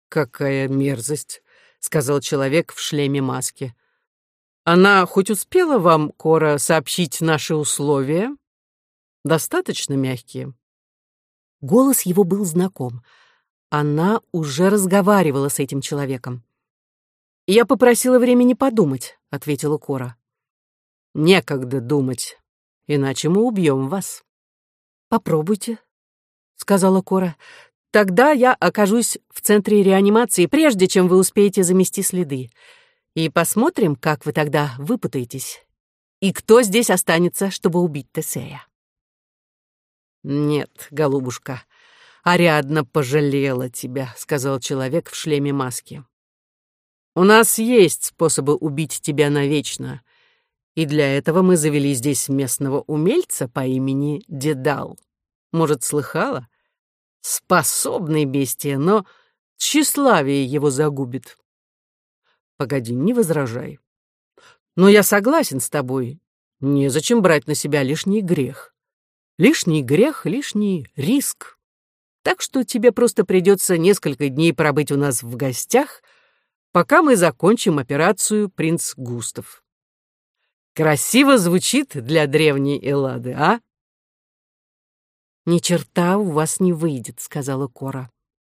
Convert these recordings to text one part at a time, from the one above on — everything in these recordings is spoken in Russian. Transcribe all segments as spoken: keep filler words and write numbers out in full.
«Какая мерзость», — сказал человек в шлеме-маске. «Она хоть успела вам, Кора, сообщить наши условия? Достаточно мягкие?» Голос его был знаком. Она уже разговаривала с этим человеком. «Я попросила времени подумать», — ответила Кора. «Некогда думать, иначе мы убьем вас». «Попробуйте», — сказала Кора. «Тогда я окажусь в центре реанимации, прежде чем вы успеете замести следы. И посмотрим, как вы тогда выпутаетесь. И кто здесь останется, чтобы убить Тесея». «Нет, голубушка, Ариадна пожалела тебя», — сказал человек в шлеме-маске. «У нас есть способы убить тебя навечно, и для этого мы завели здесь местного умельца по имени Дедал. Может, слыхала? Способный бестия, но тщеславие его загубит». «Погоди, не возражай. Но я согласен с тобой. Незачем брать на себя лишний грех. Лишний грех, лишний риск. Так что тебе просто придется несколько дней пробыть у нас в гостях, пока мы закончим операцию «Принц Густав». Красиво звучит для древней Эллады, а?» «Ни черта у вас не выйдет», — сказала Кора.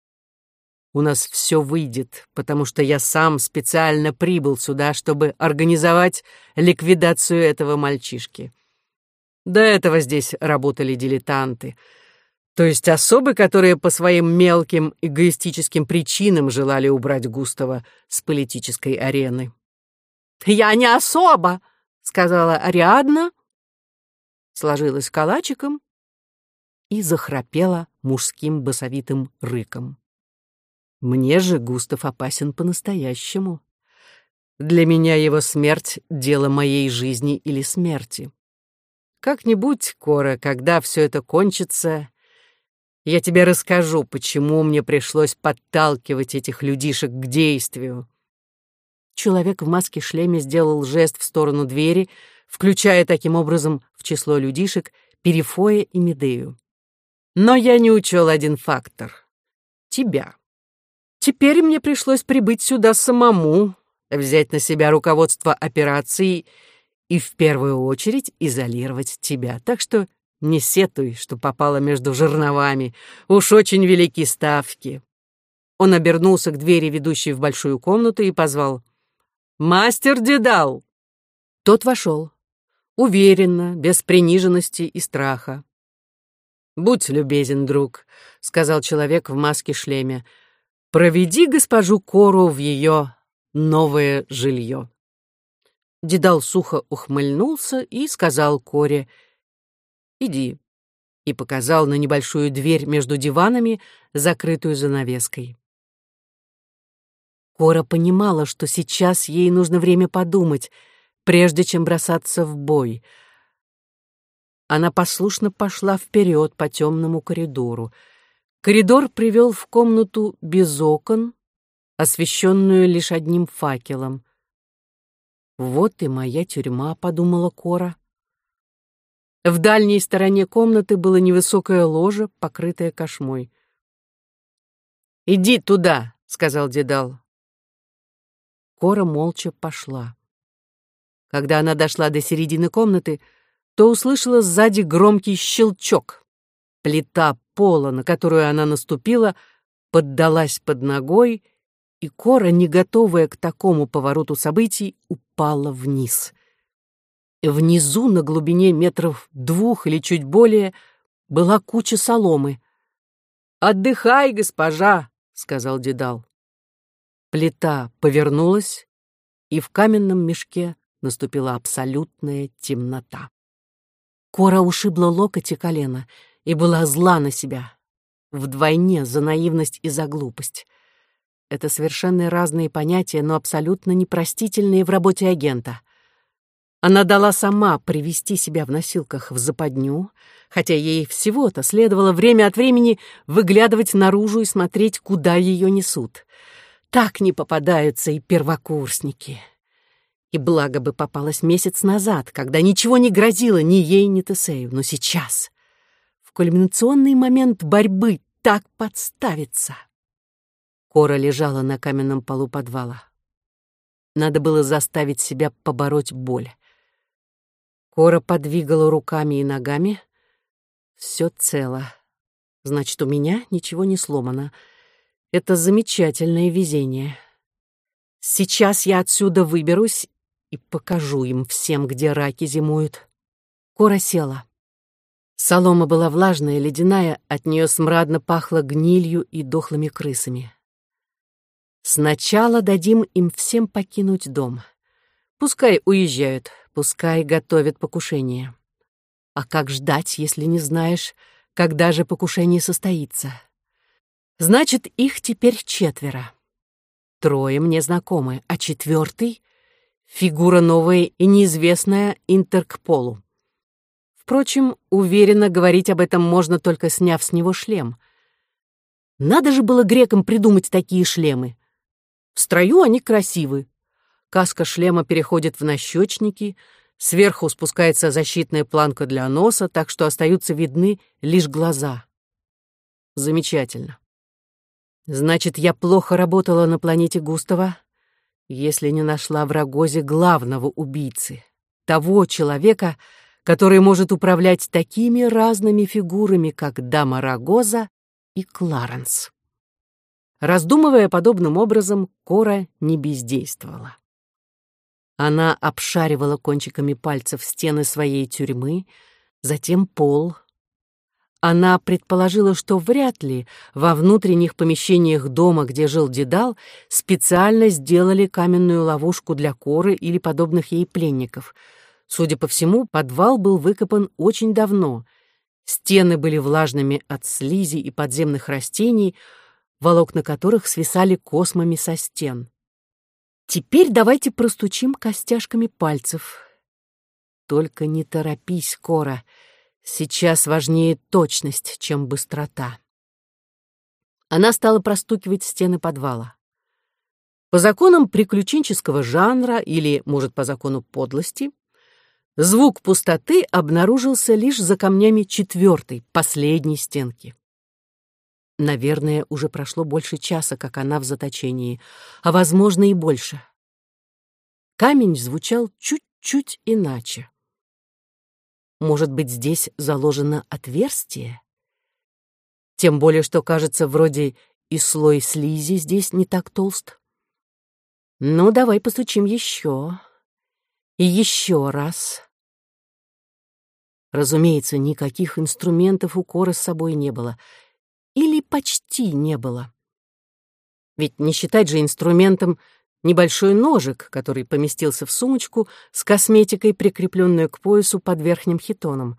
«У нас все выйдет, потому что я сам специально прибыл сюда, чтобы организовать ликвидацию этого мальчишки. До этого здесь работали дилетанты, то есть особы, которые по своим мелким эгоистическим причинам желали убрать Густава с политической арены». «Я не особа», — сказала Ариадна, сложилась калачиком и захрапела мужским басовитым рыком. «Мне же Густав опасен по-настоящему. Для меня его смерть — дело моей жизни или смерти. Как-нибудь, Кора, когда все это кончится, я тебе расскажу, почему мне пришлось подталкивать этих людишек к действию». Человек в маске-шлеме сделал жест в сторону двери, включая таким образом в число людишек Перифоя и Медею. «Но я не учел один фактор — тебя. Теперь мне пришлось прибыть сюда самому, взять на себя руководство операцией и в первую очередь изолировать тебя. Так что не сетуй, что попало между жерновами. Уж очень велики ставки». Он обернулся к двери, ведущей в большую комнату, и позвал: «Мастер Дедал!» Тот вошел, уверенно, без приниженности и страха. «Будь любезен, друг», — сказал человек в маске-шлеме, «проведи госпожу Кору в ее новое жилье». Дедал сухо ухмыльнулся и сказал Коре: «Иди», и показал на небольшую дверь между диванами, закрытую занавеской. Кора понимала, что сейчас ей нужно время подумать, прежде чем бросаться в бой. Она послушно пошла вперед по темному коридору. Коридор привел в комнату без окон, освещенную лишь одним факелом. «Вот и моя тюрьма», — подумала Кора. В дальней стороне комнаты было невысокое ложе, покрытое кошмой. «Иди туда», — сказал Дедал. Кора молча пошла. Когда она дошла до середины комнаты, то услышала сзади громкий щелчок. Плита пола, на которую она наступила, поддалась под ногой, и Кора, не готовая к такому повороту событий, упала вниз. Внизу, на глубине метров двух или чуть более, была куча соломы. «Отдыхай, госпожа», — сказал Дедал. Плита повернулась, и в каменном мешке наступила абсолютная темнота. Кора ушибла локоть и колено и была зла на себя. Вдвойне за наивность и за глупость. Это совершенно разные понятия, но абсолютно непростительные в работе агента. Она дала сама привести себя в носилках в западню, хотя ей всего-то следовало время от времени выглядывать наружу и смотреть, куда ее несут. Так не попадаются и первокурсники. И благо бы попалась месяц назад, когда ничего не грозило ни ей, ни Тесею. Но сейчас, в кульминационный момент борьбы, так подставиться. Кора лежала на каменном полу подвала. Надо было заставить себя побороть боль. Кора подвигала руками и ногами. Все цело. Значит, у меня ничего не сломано. Это замечательное везение. Сейчас я отсюда выберусь и покажу им всем, где раки зимуют. Кора села. Солома была влажная, ледяная, от нее смрадно пахло гнилью и дохлыми крысами. Сначала дадим им всем покинуть дом. Пускай уезжают, пускай готовят покушение. А как ждать, если не знаешь, когда же покушение состоится? Значит, их теперь четверо. Трое мне знакомы, а четвертый — фигура новая и неизвестная Интеркполу. Впрочем, уверенно говорить об этом можно, только сняв с него шлем. Надо же было грекам придумать такие шлемы. В строю они красивы. Каска шлема переходит в нащечники, сверху спускается защитная планка для носа, так что остаются видны лишь глаза. Замечательно. Значит, я плохо работала на планете Густава, если не нашла в Рогозе главного убийцы, того человека, который может управлять такими разными фигурами, как дама Рогоза и Кларенс. Раздумывая подобным образом, Кора не бездействовала. Она обшаривала кончиками пальцев стены своей тюрьмы, затем пол. Она предположила, что вряд ли во внутренних помещениях дома, где жил Дедал, специально сделали каменную ловушку для Коры или подобных ей пленников. Судя по всему, подвал был выкопан очень давно. Стены были влажными от слизи и подземных растений, волокна которых свисали космами со стен. Теперь давайте простучим костяшками пальцев. Только не торопись, Кора. Сейчас важнее точность, чем быстрота. Она стала простукивать стены подвала. По законам приключенческого жанра, или, может, по закону подлости, звук пустоты обнаружился лишь за камнями четвертой, последней стенки. Наверное, уже прошло больше часа, как она в заточении, а, возможно, и больше. Камень звучал чуть-чуть иначе. Может быть, здесь заложено отверстие? Тем более, что, кажется, вроде и слой слизи здесь не так толст. Ну, давай постучим еще. И еще раз. Разумеется, никаких инструментов у Коры с собой не было. Или почти не было. Ведь не считать же инструментом небольшой ножик, который поместился в сумочку с косметикой, прикрепленную к поясу под верхним хитоном.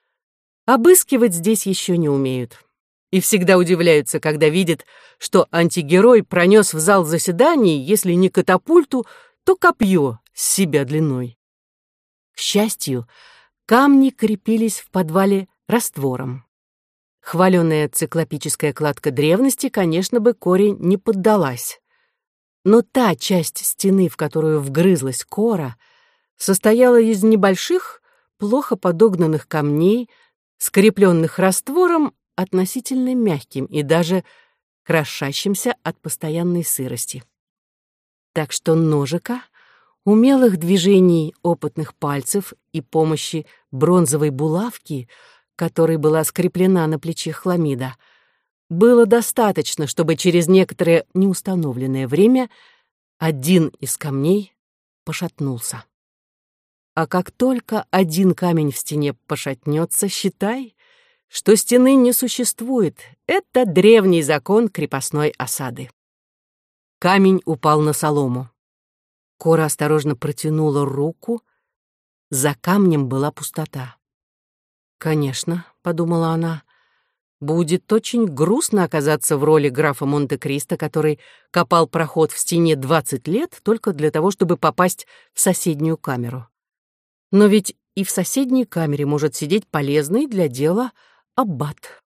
Обыскивать здесь еще не умеют. И всегда удивляются, когда видят, что антигерой пронес в зал заседаний, если не катапульту, то копье с себя длиной. К счастью, камни крепились в подвале раствором. Хваленая циклопическая кладка древности, конечно бы, Коре не поддалась. Но та часть стены, в которую вгрызлась Кора, состояла из небольших, плохо подогнанных камней, скрепленных раствором, относительно мягким и даже крошащимся от постоянной сырости. Так что ножика, умелых движений опытных пальцев и помощи бронзовой булавки, которой была скреплена на плече хламида, было достаточно, чтобы через некоторое неустановленное время один из камней пошатнулся. А как только один камень в стене пошатнется, считай, что стены не существует. Это древний закон крепостной осады. Камень упал на солому. Кора осторожно протянула руку. За камнем была пустота. «Конечно», — подумала она, — «будет очень грустно оказаться в роли графа Монте-Кристо, который копал проход в стене двадцать лет только для того, чтобы попасть в соседнюю камеру. Но ведь и в соседней камере может сидеть полезный для дела аббат».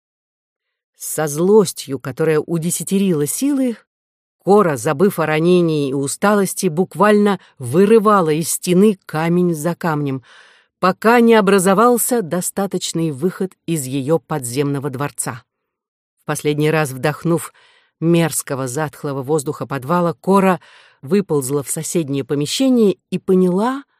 Со злостью, которая удесятерила силы, Кора, забыв о ранении и усталости, буквально вырывала из стены камень за камнем, пока не образовался достаточный выход из ее подземного дворца. В последний раз вдохнув мерзкого затхлого воздуха подвала, Кора выползла в соседнее помещение и поняла,